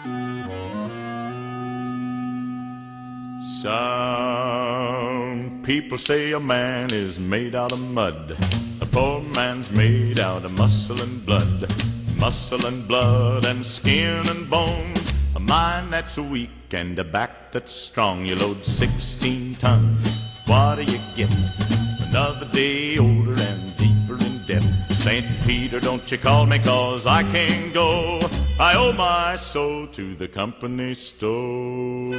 Some people say a man is made out of mud. A poor man's made out of muscle and blood. Muscle and blood and skin and bones. A mind that's weak and a back that's strong. You load 16 tons. What do you get? Another day older and deeper in debt. St. Peter, don't you call me, 'cause I can't go. I owe my soul to the company store.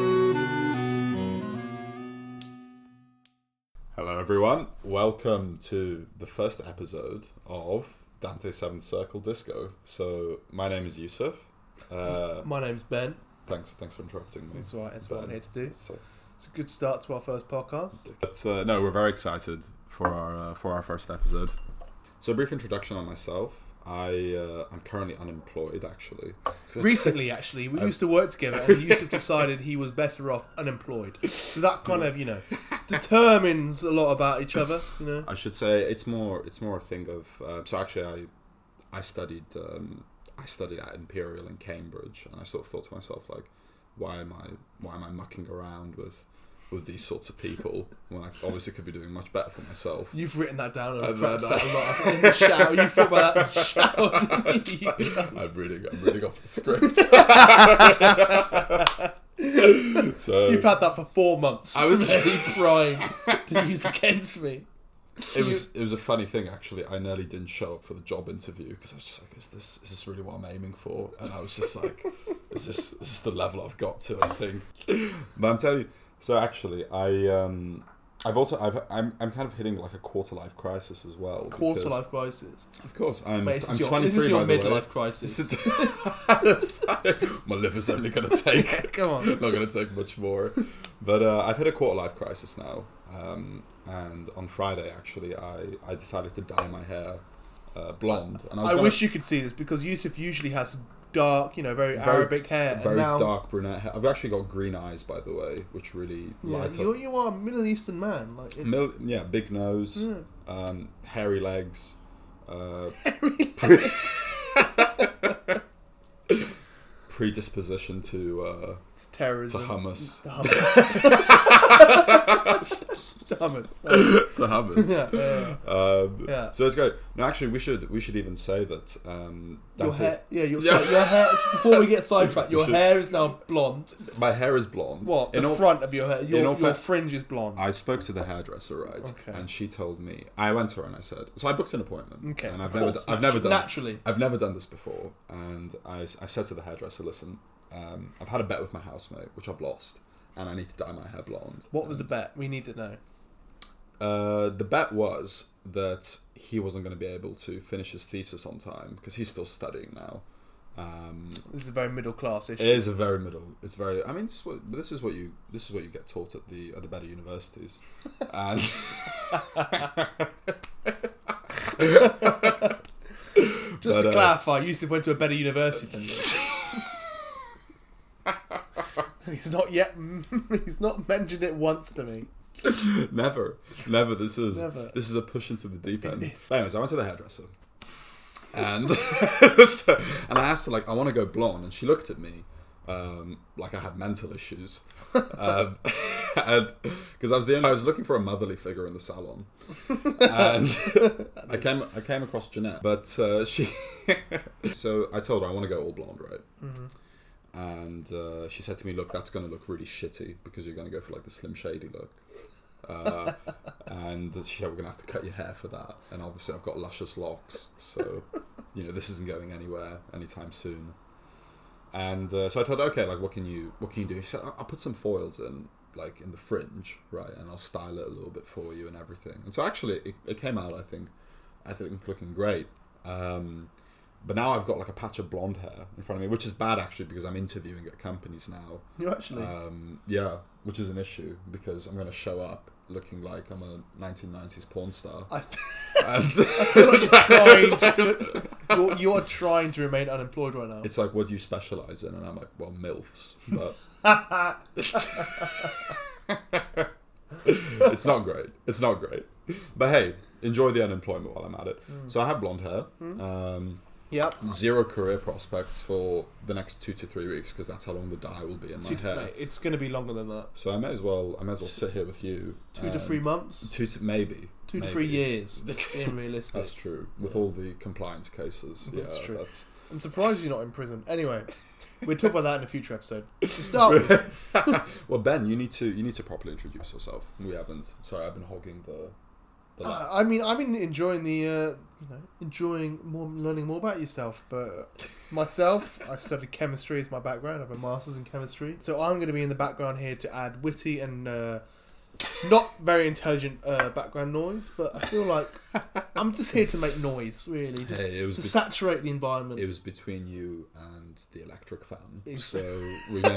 Hello everyone, welcome to the first episode of Dante Seventh Circle Disco. So, my name is Yusuf. My name's Ben. Thanks for interrupting me. That's right, that's what I'm here to do. So, It's a good start to our first podcast. but no, we're very excited for our first episode. So, a brief introduction on myself. I'm currently unemployed, actually. Recently, actually, we used to work together and Yusuf decided he was better off unemployed. So that kind of, determines a lot about each other, I should say it's more a thing of so actually I studied at Imperial in Cambridge, and I sort of thought to myself, like, why am I mucking around with these sorts of people when I obviously could be doing much better for myself. You've written that down and perhaps that a lot in the shower. You thought about that in the shower. I'm reading off the script. So You've had that for 4 months. I was ready primed to use against me. It was a funny thing, actually. I nearly didn't show up for the job interview because I was just like, is this really what I'm aiming for? And I was just like, is this the level I've got to, I think. But I'm telling you, so actually I'm kind of hitting like a quarter life crisis as well. Quarter life crisis. Of course, I'm Mate, 23 is this your by the way. midlife crisis? My liver's only going to take. Come on. Not going to take much more. But I've hit a quarter life crisis now. And on Friday, actually, I decided to dye my hair blonde. And I wish you could see this because Yusuf usually has dark, very Arabic hair. Very and now, dark brunette hair. I've actually got green eyes, by the way, which really light up. You are a Middle Eastern man. Like big nose, hairy legs. hairy legs. Predisposition to terrorism. to hummus. To hummus. To hummus. Yeah. So it's great. No, actually, we should even say that Your hair, your hair. Before we get sidetracked, your hair is now blonde. My hair is blonde. What? The front of your hair. Your fringe is blonde. I spoke to the hairdresser, right? Okay. And she told me. I went to her and I said, so I booked an appointment. Okay. And I've never done this before. And I said to the hairdresser, listen, I've had a bet with my housemate, which I've lost, and I need to dye my hair blonde. What was the bet? We need to know. The bet was that he wasn't going to be able to finish his thesis on time because he's still studying now. This is a very middle class issue. It is a very middle. It's very. I mean, this is what you get taught at the better universities. And Just to clarify, Yusuf went to a better university than you. He's not mentioned it once to me. Never. This is a push into the deep end. Anyways, I went to the hairdresser, and and I asked her, like, I want to go blonde, and she looked at me like I had mental issues, and because I was looking for a motherly figure in the salon, and I came across Jeanette, but she so I told her I want to go all blonde, right? Mm-hmm. And she said to me, look, that's going to look really shitty because you're going to go for like the Slim Shady look. And she said, we're going to have to cut your hair for that. And obviously I've got luscious locks. So, this isn't going anywhere anytime soon. And so I told her, okay, like, what can you do? She said, I'll put some foils in, like, in the fringe, right? And I'll style it a little bit for you and everything. And so actually it came out, I think looking great. But now I've got like a patch of blonde hair in front of me, which is bad actually because I'm interviewing at companies now. You actually? Yeah, which is an issue because I'm going to show up looking like I'm a 1990s porn star. I feel like you're trying to remain unemployed right now. It's like, what do you specialise in? And I'm like, well, MILFs. But it's not great. But hey, enjoy the unemployment while I'm at it. So I have blonde hair. Yep. 0 career prospects for the next 2 to 3 weeks because that's how long the dye will be in my hair. Mate, it's going to be longer than that. So I may as well sit here with you. 2 to 3 months. 2 to 3 years. Being realistic. That's true. With all the compliance cases. That's true. That's... I'm surprised you're not in prison. Anyway, we'll talk about that in a future episode. To start with. Well, Ben, you need to properly introduce yourself. We haven't. Sorry, I've been hogging the I've been enjoying learning more about yourself. But myself, I studied chemistry as my background. I have a master's in chemistry, so I'm going to be in the background here to add witty and not very intelligent background noise. But I feel like I'm just here to make noise, really, just to saturate the environment. It was between you and the electric fan, exactly. So we may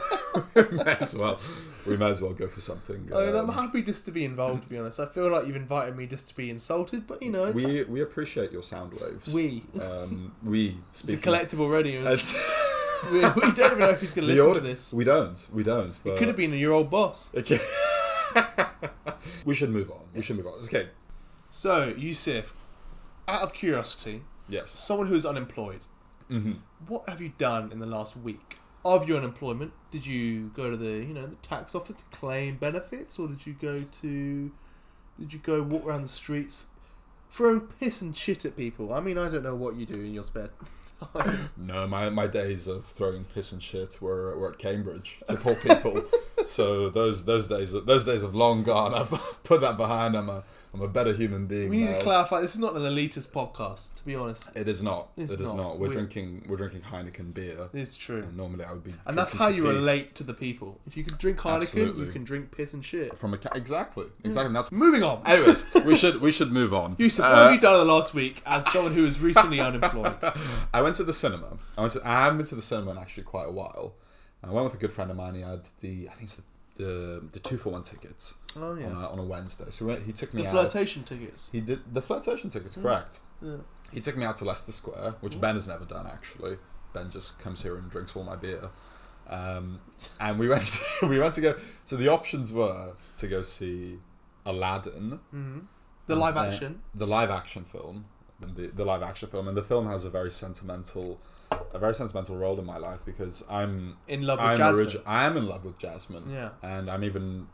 as well go for something. I'm happy just to be involved. To be honest, I feel like you've invited me just to be insulted, but we appreciate your sound waves. It's a collective already. We don't even know who's going to listen to this. We don't. But it could have been your old boss. Okay. We should move on. Okay. So, Yusuf, out of curiosity, yes, someone who is unemployed, what have you done in the last week of your unemployment? Did you go to the tax office to claim benefits, or did you go walk around the streets throwing piss and shit at people? I mean, I don't know what you do in your spare time. No, my days of throwing piss and shit were at Cambridge to poor people. So those days have long gone. I've put that behind. I'm a better human being. We need to clarify. This is not an elitist podcast, to be honest. It is not. It is not. We're drinking Heineken beer. It's true. And normally I would be. And that's how you relate to the people. If you can drink Heineken, Absolutely. You can drink piss and shit. Exactly. That's moving on. Anyways, we should move on. Yusuf, what have you done the last week as someone who is recently unemployed? I went to the cinema. I haven't been to the cinema in actually quite a while. I went with a good friend of mine. He had the 2-for-1 tickets. Oh yeah. On a Wednesday. So he took me the out. flirtation tickets. He did the flirtation tickets, correct? Yeah. He took me out to Leicester Square, which Ben has never done actually. Ben just comes here and drinks all my beer. And we went to go. So the options were to go see Aladdin, the live action film, the live action film, and the film has a very sentimental role in my life because I'm in love with Jasmine. I am in love with Jasmine. Yeah, and I'm even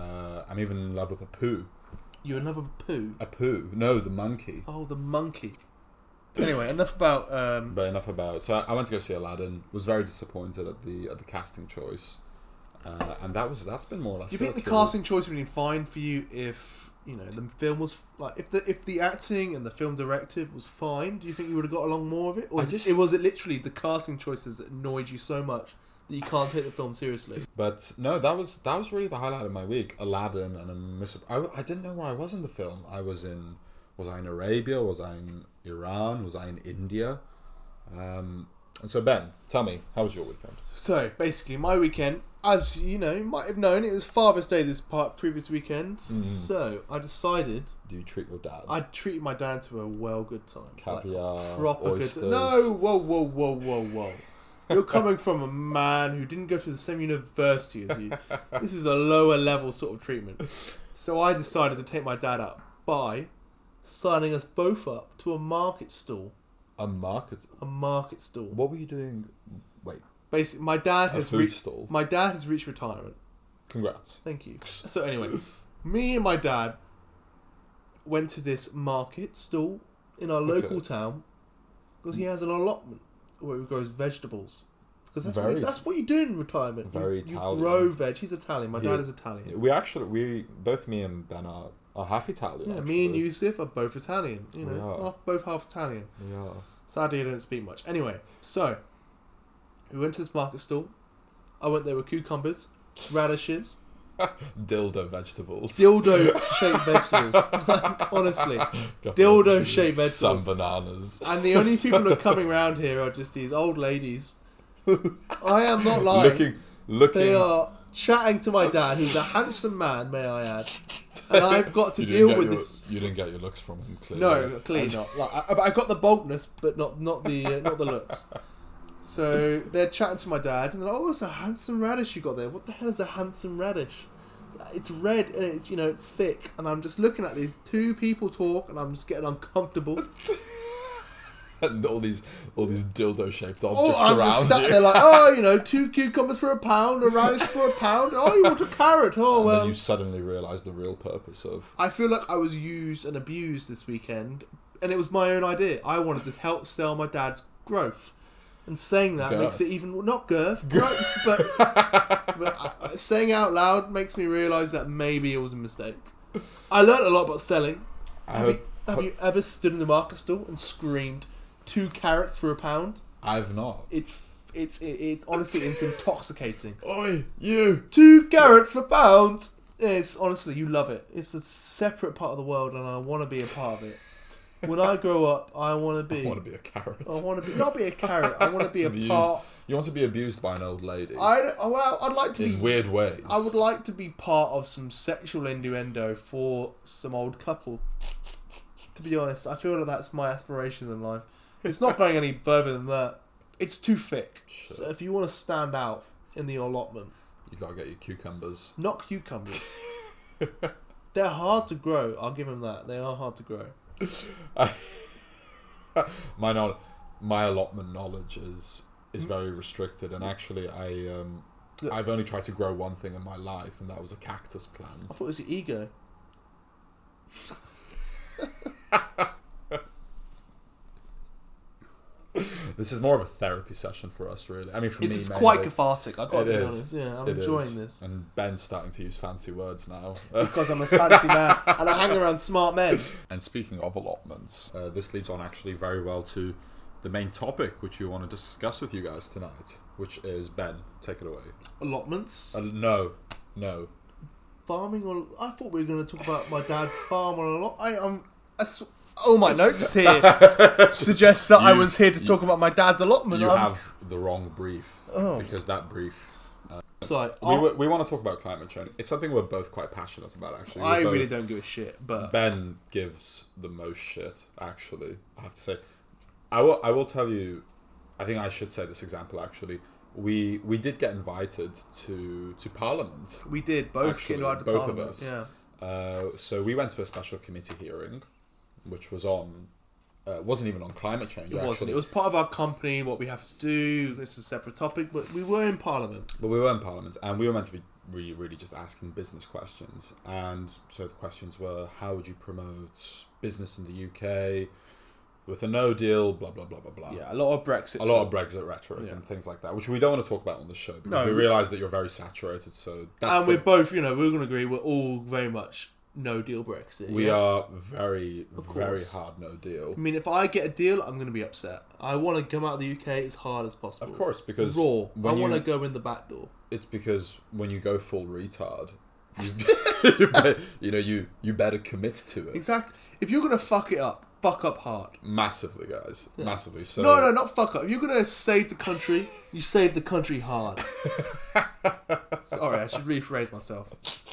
in love with Apu. You're in love with Apu? Apu, no, the monkey. Oh, the monkey. Anyway, enough about. But enough about. So I went to go see Aladdin. Was very disappointed at the casting choice, and that's been more or less. Do you think the casting choice would be fine for you if the film was like if the acting and the film directive was fine? Do you think you would have got along more of it, or was it literally the casting choices that annoyed you so much that you can't take the film seriously? But no, that was really the highlight of my week. Aladdin and I didn't know where I was in the film. Was I in Arabia? Was I in Iran? Was I in India? And so Ben, tell me, how was your weekend? So basically, my weekend, as you might have known, it was Father's Day this previous weekend. So I decided. Do you treat your dad? I treated my dad to a good time. Caviar, proper oysters. Good. No, whoa. You're coming from a man who didn't go to the same university as you. This is a lower level sort of treatment. So I decided to take my dad out by signing us both up to a market stall. A market stall. What were you doing? Wait. Basically, my dad has reached retirement. Congrats. Thank you. So anyway, me and my dad went to this market stall in our local town because he has an allotment where he grows vegetables. Because that's what you do in retirement. Very Italian. You grow veg. He's Italian. My dad is Italian. Both me and Ben are half Italian. Yeah, actually. me and Yusuf are both Italian. Both half Italian. Yeah. Sadly, I don't speak much. Anyway, so we went to this market stall. I went there with cucumbers, radishes, dildo vegetables. Dildo-shaped vegetables. Honestly, dildo-shaped vegetables. Some bananas. And the only people who are coming around here are just these old ladies. I am not lying. Looking. They are chatting to my dad, who's a handsome man, may I add. And I've got to deal with this. You didn't get your looks from him, clearly. No, clearly not. I got the boldness, but not the looks. So they're chatting to my dad, and they're like, "Oh, it's a handsome radish you got there. What the hell is a handsome radish? It's red and it's thick." And I'm just looking at these two people talk, and I'm just getting uncomfortable. and all these dildo-shaped Oh, objects I'm around just sat you. there like, 2 cucumbers for £1, a radish for £1. Oh, you want a carrot? Oh, And well. then you suddenly realise the real purpose of... I feel like I was used and abused this weekend, and it was my own idea. I wanted to help sell my dad's growth. And saying that Girth. makes it even... Not girth, growth, but saying it out loud makes me realise that maybe it was a mistake. I learnt a lot about selling. Have you ever stood in the market stall and screamed 2 carrots for £1? I've not. It's honestly, it's intoxicating. Oi, you! 2 carrots for £1. It's honestly, you love it. It's a separate part of the world, and I want to be a part of it. When I grow up, I want to be. I want to be a carrot. I want to be not be a carrot. I want to be a part. You want to be abused by an old lady. I'd like to in be weird ways. I would like to be part of some sexual innuendo for some old couple. To be honest, I feel like that's my aspiration in life. It's not going any further than that. It's too thick. Sure. So if you want to stand out in the allotment, You gotta get your cucumbers. not cucumbers. They're hard to grow. I'll give them that. They are hard to grow. My allotment knowledge is very restricted, and actually I've only tried to grow one thing in my life, and that was a cactus I plant. thought it was your ego. This is more of a therapy session for us, really. I mean, for me, It's mainly. quite cathartic. I've got to It be is. honest. Yeah, I'm It enjoying is. this And Ben's starting to use fancy words now. because I'm a fancy man and I hang around smart men. And speaking of allotments, this leads on actually very well to the main topic which we want to discuss with you guys tonight, which is, Ben, take it away. Allotments, No. farming, or I thought we were going to talk about my dad's farm or a lot. All my notes here suggest that I was here to talk about my dad's allotment. You have the wrong brief, because that brief... Sorry, We want to talk about climate change. It's something we're both quite passionate about, actually. I We're both- really don't give a shit, but Ben gives the most shit, actually, I have to say. I will tell you, I think I should say this example, actually. We did get invited to Parliament. we did both Actually, get invited to both of Parliament, us. Yeah. So we went to a special committee hearing, which was on... wasn't even on climate change, It wasn't. actually. It was part of our company, what we have to do. This is a separate topic, but we were in Parliament. But we were in Parliament, and we were meant to be really just asking business questions. And so the questions were, how would you promote business in the UK with a no deal, blah, blah, blah, blah, blah. Yeah, a lot of Brexit. A lot of Brexit rhetoric and things like that, which we don't want to talk about on the show, because No. we realise that you're very saturated, so that's... And we're both, we're going to agree, we're all very much no deal Brexit. We yeah? are very course. hard no deal. I mean, if I get a deal, I'm going to be upset. I want to come out of the UK as hard as possible. Of course, because... Raw. I when want to you- go in the back door. It's because when you go full retard, you better commit to it. Exactly. If you're going to fuck it up, fuck up hard. Massively, guys. Massively. So No, not fuck up. If you're going to save the country, you save the country hard. Sorry, I should rephrase myself.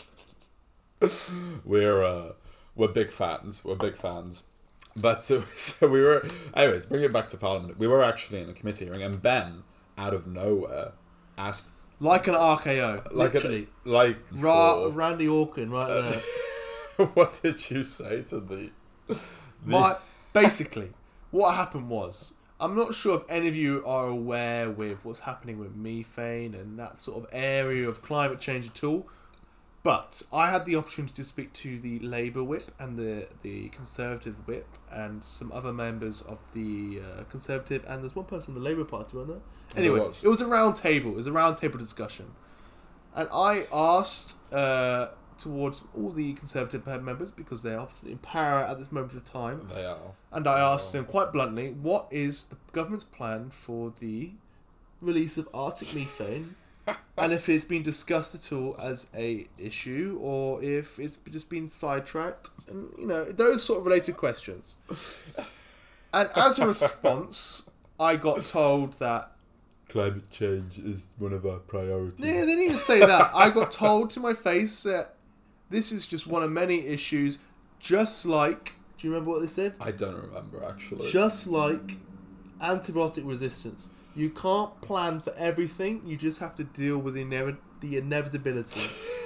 We're big fans. We're big fans. But so we were... Anyways, bring it back to Parliament. We were actually in a committee hearing, and Ben, out of nowhere, asked... Like an RKO. Literally. Randy Orkin right there. What did you say to the... Basically, what happened was, I'm not sure if any of you are aware with what's happening with methane and that sort of area of climate change at all, but I had the opportunity to speak to the Labour whip and the Conservative whip and some other members of the Conservative, and there's one person in the Labour Party, wasn't there? Anyway, it was a round table. It was a round table discussion. And I asked towards all the Conservative members, because they're obviously in power at this moment of time. They are. And I asked them quite bluntly, what is the government's plan for the release of Arctic methane? And if it's been discussed at all as a issue, or if it's just been sidetracked, and those sort of related questions. And as a response, I got told that Climate change is one of our priorities. yeah, they didn't even say that. I got told to my face that this is just one of many issues, just like... Do you remember what they said? I don't remember, actually. Just like antibiotic resistance. You can't plan for everything. You just have to deal with the inevitability.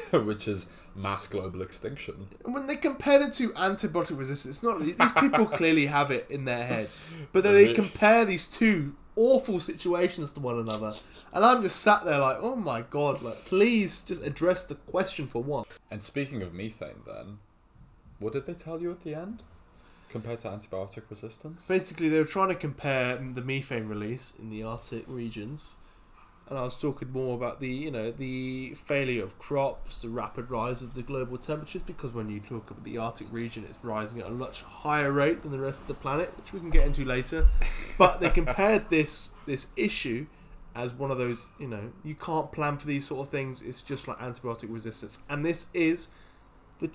which is mass global extinction. And when they compared it to antibiotic resistance, it's not these people clearly have it in their heads, but then they compare these two awful situations to one another, and I'm just sat there like, oh my god, like please just address the question for once. And speaking of methane, then, what did they tell you at the end compared to antibiotic resistance? Basically, they were trying to compare the methane release in the Arctic regions. And I was talking more about the failure of crops, the rapid rise of the global temperatures, because when you talk about the Arctic region, it's rising at a much higher rate than the rest of the planet, which we can get into later. But they compared this issue as one of those, you can't plan for these sort of things. It's just like antibiotic resistance. And this is the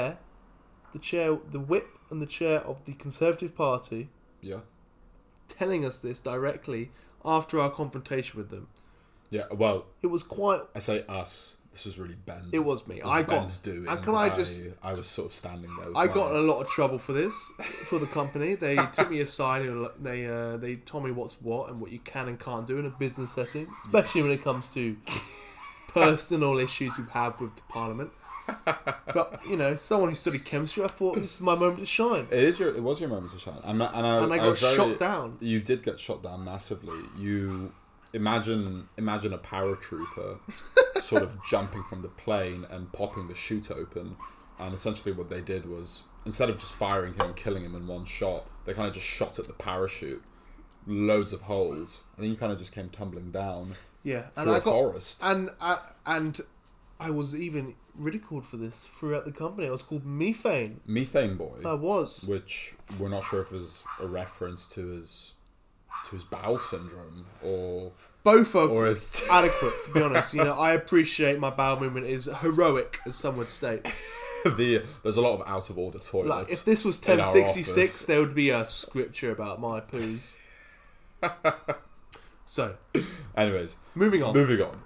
whip and the chair of the Conservative Party telling us this directly after our confrontation with them. Yeah, well, it was quite. I say us. This was really Ben's. It was me. Ben's doing. I was sort of standing there. I got in a lot of trouble for this for the company. They took me aside and they told me what's what and what you can and can't do in a business setting, especially when it comes to personal issues we have with the Parliament. But someone who studied chemistry, I thought this is my moment to shine. It was your moment to shine, and I got shot down. You did get shot down massively. You. Imagine a paratrooper sort of jumping from the plane and popping the chute open, and essentially what they did was, instead of just firing him and killing him in one shot, they kind of just shot at the parachute, loads of holes, and then you kind of just came tumbling down through a forest. And I was even ridiculed for this throughout the company. I was called Methane Boy. I was. Which we're not sure if is a reference to his bowel syndrome or both are adequate, to be honest. I appreciate my bowel movement is heroic, as some would state. There's a lot of out of order toilets. Like, if this was 1066, there would be a scripture about my poos. So, anyways, moving on.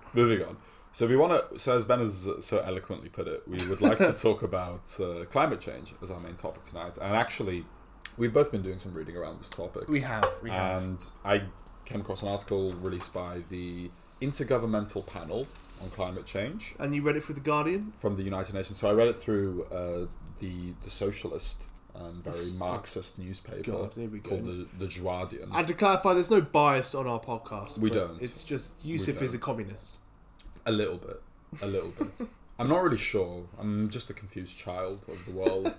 So as Ben has so eloquently put it, we would like to talk about climate change as our main topic tonight. And actually, we've both been doing some reading around this topic. We have. And I came across an article released by the Intergovernmental Panel on Climate Change. And you read it through The Guardian? From the United Nations. So I read it through the socialist and very Marxist newspaper called the Guardian. And to clarify, there's no bias on our podcast. We don't. It's just Yusuf is a communist. A little bit. I'm not really sure. I'm just a confused child of the world.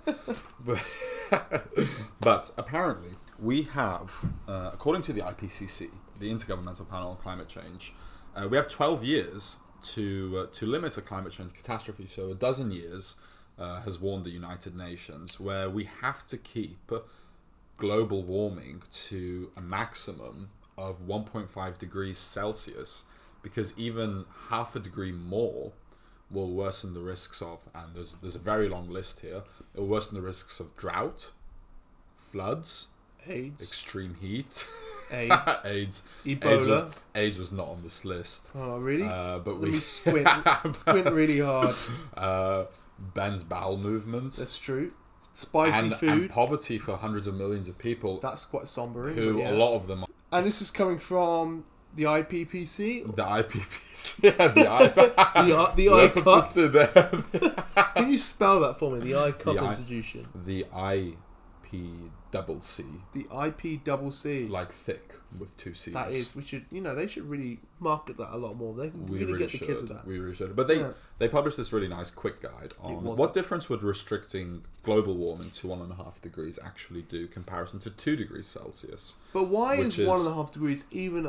But apparently, we have, according to the IPCC, the Intergovernmental Panel on Climate Change, we have 12 years to limit a climate change catastrophe. So a dozen years has warned the United Nations, where we have to keep global warming to a maximum of 1.5 degrees Celsius, because even half a degree more will worsen the risks of, and there's a very long list here, it will worsen the risks of drought, floods, AIDS, extreme heat, AIDS, Ebola. AIDS was not on this list. Oh, really? But Let me squint really hard. Ben's bowel movements. That's true. Spicy food. And poverty for hundreds of millions of people. That's quite sombering. A lot of them are. And this is coming from the IPPC? The IPPC. Yeah, the ICUP. Can you spell that for me? The ICUP institution. The IPCC. The IPCC. Like thick with two C's. That is. We should. They should really market that a lot more. They can really get the kids with that. We really should. But they published this really nice quick guide on what difference would restricting global warming to 1.5 degrees actually do comparison to 2 degrees Celsius. But why is 1.5 degrees even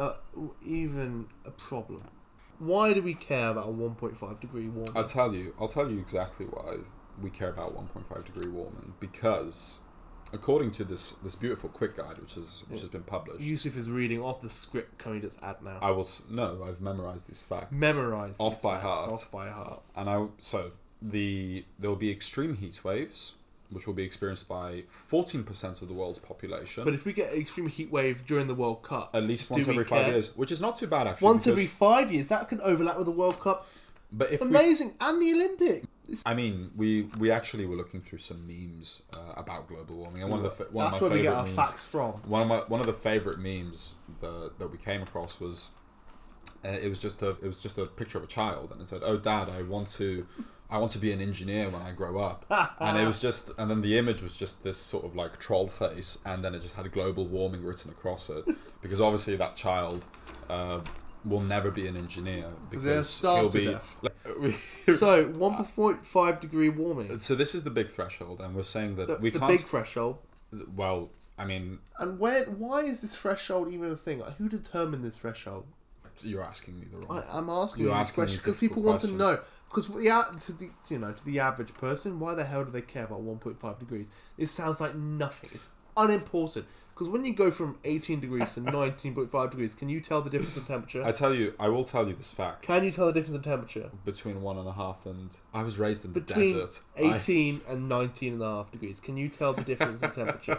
a problem? Why do we care about a 1.5 degree warming? I'll tell you exactly why we care about 1.5 degree warming. Because according to this beautiful quick guide, which has been published, Yusuf is reading off the script. Can we just add now? I've memorized these facts. Off by heart. And there will be extreme heat waves, which will be experienced by 14% of the world's population. But if we get an extreme heat wave during the World Cup, at least once every 5 years, which is not too bad actually. Once every 5 years, that can overlap with the World Cup. But if amazing, and the Olympics. I mean, we actually were looking through some memes about global warming, and one of my that's where we get our facts from. One of the favorite memes that we came across was it was just a picture of a child, and it said, "Oh, Dad, I want to I want to be an engineer when I grow up. And it was just, and then the image was just this sort of like troll face, and then it just had global warming written across it, because obviously that child will never be an engineer because he'll be death. So 1.5 degree warming. So this is the big threshold, and we're saying that we the can't. Big threshold. Well, I mean, and why is this threshold even a thing? Like, who determined this threshold? You're asking me the wrong. I'm asking you this question because people want to know. Because to the average person, why the hell do they care about 1.5 degrees? It sounds like nothing. It's unimportant. Because when you go from 18 degrees to 19.5 degrees, can you tell the difference in temperature? I will tell you this fact. Can you tell the difference in temperature? Between 1.5 and... I was raised in the Between desert. 18 and 19.5 degrees. Can you tell the difference in temperature?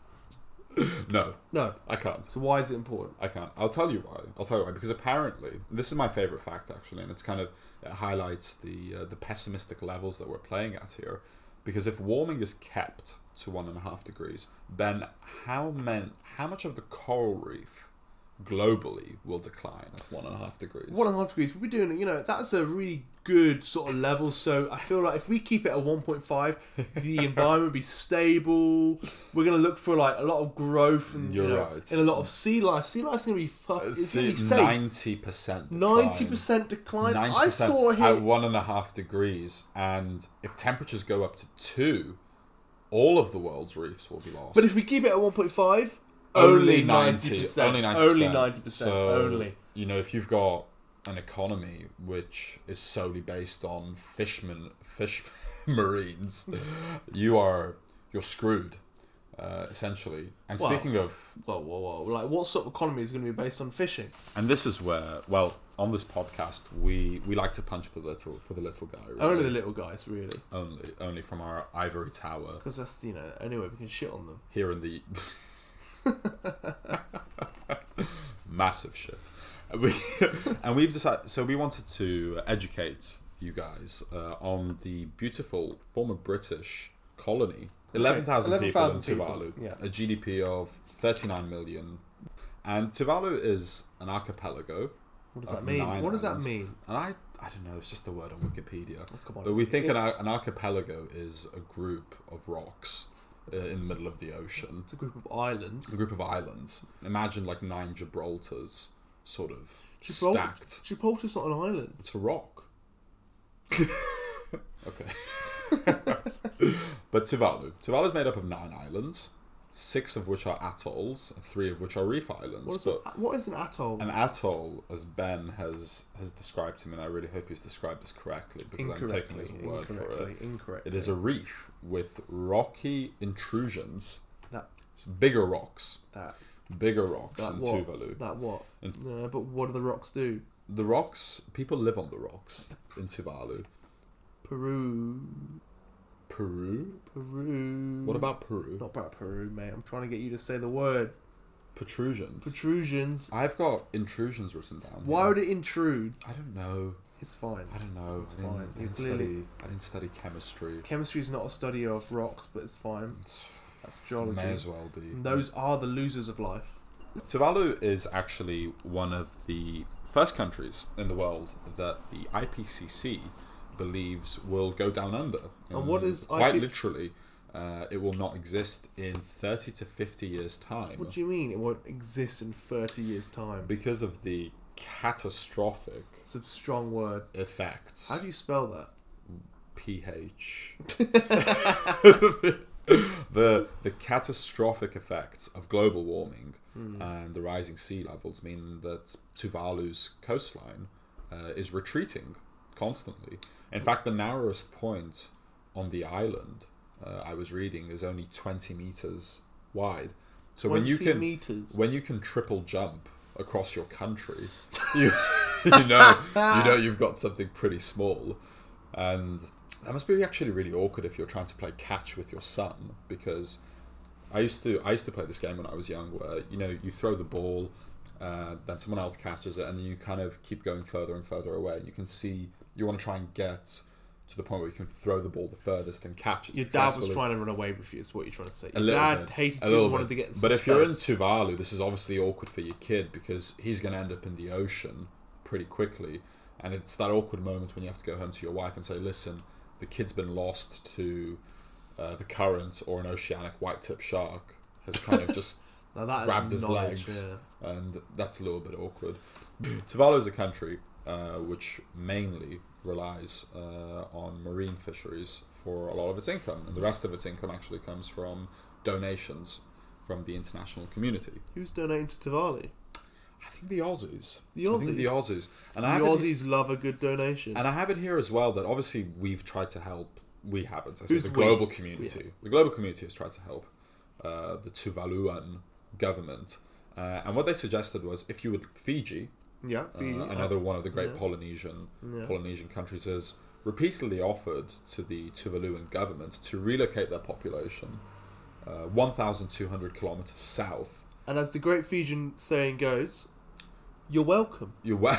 No. No. I can't. So why is it important? I can't. I'll tell you why. Because apparently, this is my favourite fact actually, and it's kind of, it highlights the pessimistic levels that we're playing at here. Because if warming is kept to 1.5 degrees, then how much of the coral reef globally will decline at 1.5 degrees? 1.5 degrees. We're doing, that's a really good sort of level. So I feel like if we keep it at 1.5, the environment will be stable. We're going to look for like a lot of growth and right. And a lot of sea life. Sea life's going to be it's going to be safe. 90% 90% decline. 90% I saw here at 1.5 degrees, and if temperatures go up to 2, all of the world's reefs will be lost. But if we keep it at 1.5, only 90%. Only 90%. So, only. If you've got an economy which is solely based on fish marines, you're screwed, essentially. And speaking of... Whoa. Like, what sort of economy is going to be based on fishing? And this is where, on this podcast, we like to punch for the little guy. Really. Only the little guys, really. Only from our ivory tower. Because that's, anyway, we can shit on them. Here in the... massive shit. We've decided, so we wanted to educate you guys on the beautiful former British colony, 11,000 people in Tuvalu, a GDP of 39 million, and Tuvalu is an archipelago. What does that mean? What does that mean? And I don't know, it's just a word on Wikipedia. Oh, come on, but we think an archipelago is a group of rocks in the middle of the ocean. It's a group of islands. A group of islands. Imagine like 9 Gibraltars, sort of stacked. Gibraltar's not an island. It's a rock. Okay. But Tuvalu is made up of 9 islands, 6 of which are atolls, 3 of which are reef islands. What is an atoll? An atoll, as Ben has described him, and I really hope he's described this correctly, because I'm taking his word for it. Incorrectly. It is a reef with rocky intrusions. Bigger rocks in Tuvalu. But what do the rocks do? The rocks, people live on the rocks in Tuvalu. Peru. What about Peru? Not about Peru, mate. I'm trying to get you to say the word. Protrusions. I've got intrusions written down. Why would it intrude? I don't know. It's fine. I don't know. It's fine. I didn't study chemistry. Chemistry is not a study of rocks, but it's fine. That's geology. May as well be. And those are the losers of life. Tuvalu is actually one of the first countries in the world that the IPCC believes will go down under. And what is quite literally, it will not exist in 30 to 50 years' time. What do you mean it won't exist in 30 years' time? Because of the catastrophic... It's a strong word. ...effects. How do you spell that? PH. The catastrophic effects of global warming and the rising sea levels mean that Tuvalu's coastline is retreating constantly. In fact, the narrowest point on the island, I was reading, is only 20 meters wide. So when you can triple jump across your country, you know you've got something pretty small. And that must be actually really awkward if you're trying to play catch with your son, because I used to play this game when I was young, where you throw the ball, then someone else catches it, and then you kind of keep going further and further away, and you can see you want to try and get to the point where you can throw the ball the furthest and catch it. Your dad was trying to run away with you, is what you're trying to say. Your dad hated you, wanted to get. But if you're in Tuvalu, this is obviously awkward for your kid, because he's going to end up in the ocean pretty quickly, and it's that awkward moment when you have to go home to your wife and say, "Listen, the kid's been lost to the current or an oceanic white-tip shark has kind of just now that is grabbed his knowledge, legs, yeah. and that's a little bit awkward. Tuvalu is a country which mainly relies on marine fisheries for a lot of its income, and the rest of its income actually comes from donations from the international community. Who's donating to Tuvalu? I think the Aussies. The Aussies? I think the Aussies. And The Aussies love a good donation. And I have it here as well that obviously we've tried to help. We haven't. I say the we? global community. Yeah. The global community has tried to help the Tuvaluan government. And what they suggested was if you would... Fiji, Yeah, Fiji. another one of the great Yeah. Polynesian countries, has repeatedly offered to the Tuvaluan government to relocate their population 1,200 kilometers south. And as the great Fijian saying goes, you're welcome. You're well.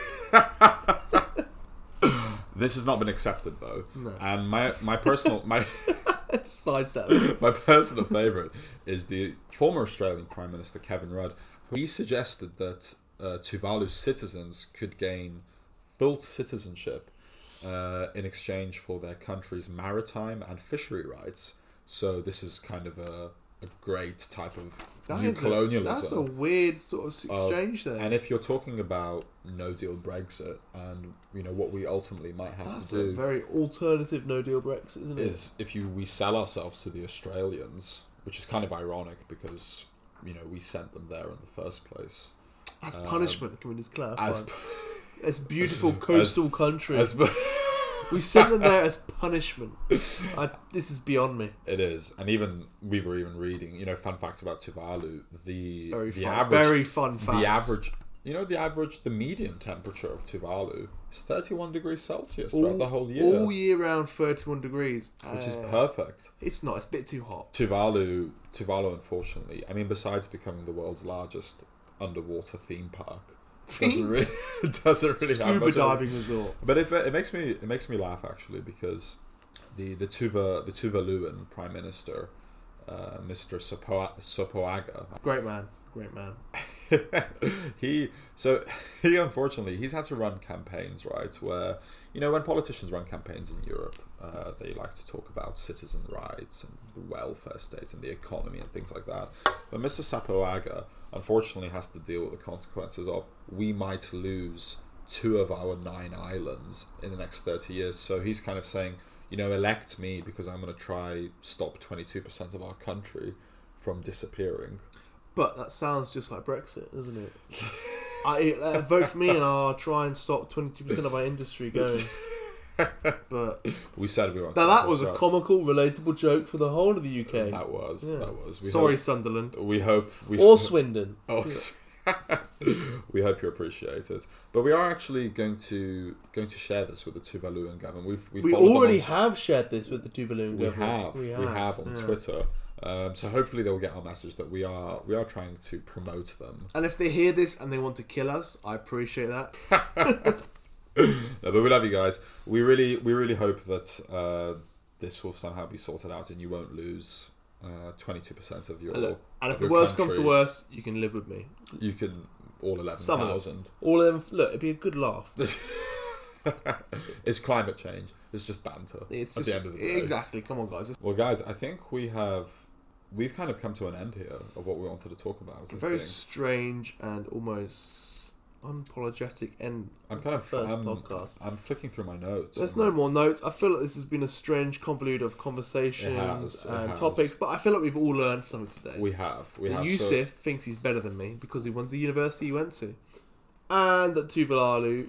This has not been accepted though. No. And my personal Sidestep. my personal favourite is the former Australian Prime Minister Kevin Rudd. He suggested that Tuvalu citizens could gain full citizenship in exchange for their country's maritime and fishery rights. So this is kind of a great type of new colonialism. That's a weird sort of exchange there. And if you're talking about no-deal Brexit and what we ultimately might have That's to do... a very alternative no-deal Brexit, isn't it? Is if we sell ourselves to the Australians, which is kind of ironic because, we sent them there in the first place. As punishment, can we just clarify? As beautiful coastal country. As we sent them there as punishment. This is beyond me. It is, and we were reading, fun facts about Tuvalu. The median temperature of Tuvalu is 31 degrees Celsius throughout the whole year. All year round, 31 degrees, which is perfect. It's not. It's a bit too hot. Tuvalu, unfortunately, besides becoming the world's largest underwater theme park. Doesn't really have scuba much diving resort. But it makes me laugh actually because the Tuvaluan Prime Minister, Mr. Sopoaga, great man. he unfortunately he's had to run campaigns, right, where when politicians run campaigns in Europe, they like to talk about citizen rights and the welfare state and the economy and things like that. But Mr. Sopoaga unfortunately has to deal with the consequences of we might lose 2 of our 9 islands in the next 30 years. So he's kind of saying, elect me because I'm going to try stop 22% of our country from disappearing. But that sounds just like Brexit, doesn't it? I vote for me and I'll try and stop 22% of our industry going. But we said we weren't. Now that was a comical, relatable joke for the whole of the UK. That was. Sorry, Sunderland. Swindon. We hope you appreciate it. But we are actually going to share this with the Tuvaluan government. We already have shared this with the Tuvaluan government. We have on Twitter. So hopefully they'll get our message that we are trying to promote them. And if they hear this and they want to kill us, I appreciate that. No, but we love you guys. We really hope that this will somehow be sorted out and you won't lose 22% of your. And if the worst comes to worst, you can live with me. You can all 11,000. All of them. Look, it'd be a good laugh. It's climate change. It's just banter. It's at the end of the day. Exactly. Come on, guys. Well, guys, I think we've kind of come to an end here of what we wanted to talk about. A very strange and almost unapologetic end. I'm kind of podcast. I'm flicking through my notes. There's no more notes. I feel like this has been a strange convoluted of conversations and topics, but I feel like we've all learned something today. We have. Yusuf thinks he's better than me because he went to the university he went to. And that Tuvalu.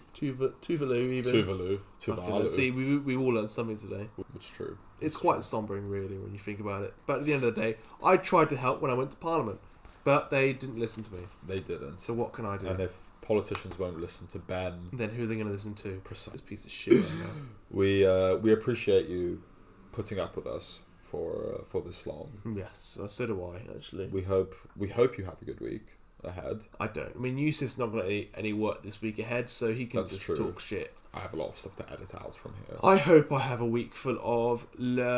See, we all learned something today. It's true. It's quite sombering, really, when you think about it. But at the end of the day, I tried to help when I went to Parliament, but they didn't listen to me. They didn't. So what can I do? And if politicians won't listen to Ben, then who are they going to listen to? Precise. This piece of shit. Right now. We appreciate you putting up with us for this long. Yes, so do I. Actually, we hope you have a good week ahead. I don't. I mean, Yusuf's not got any work this week ahead, so he can just talk shit. I have a lot of stuff to edit out from here. I hope I have a week full of,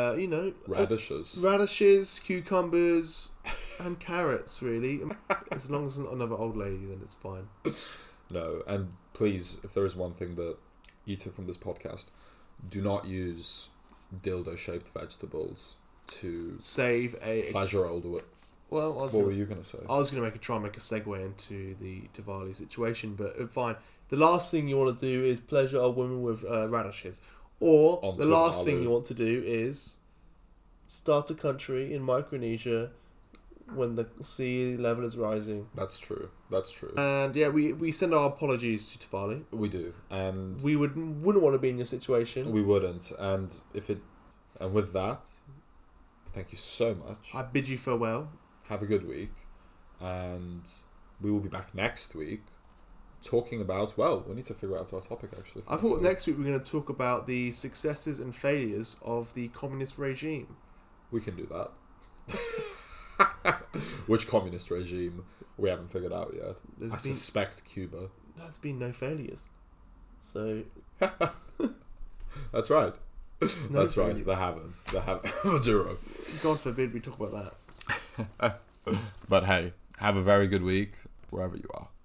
radishes, cucumbers, and carrots. Really, as long as it's not another old lady, then it's fine. No, and please, if there is one thing that you took from this podcast, do not use dildo-shaped vegetables to save a pleasure older. Well, What were you going to say? I was going to try and make a segue into the Diwali situation, but fine. The last thing you want to do is pleasure a woman with radishes. Or Onto the last aloo. thing you want to do is start a country in Micronesia when the sea level is rising. That's true. And yeah, we send our apologies to Diwali. We do. And We wouldn't want to be in your situation. we wouldn't. And with that, thank you so much. I bid you farewell. Have a good week. And we will be back next week talking about, well, we need to figure out our topic actually. I thought next week we were going to talk about the successes and failures of the communist regime. We can do that. Which communist regime we haven't figured out yet. I suspect Cuba. There's been no failures. So That's right. No That's right. failures. They haven't. Maduro. God forbid we talk about that. But hey, have a very good week wherever you are.